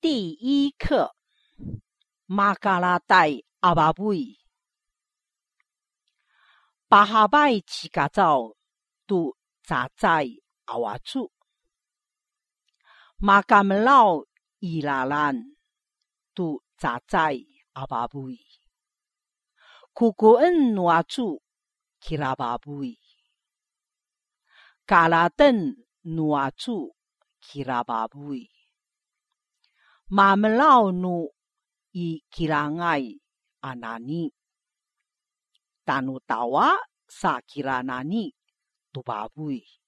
第一课马嘎拉戴阿巴布伊巴哈拜起嘎造都扎在阿瓦住马嘎门老伊拉兰都扎在阿巴布伊库古恩努阿住基拉巴布伊嘎拉登努阿住基拉巴布伊马门老努伊基拉爱阿纳尼Tanu tawa sa kira nani tu babui.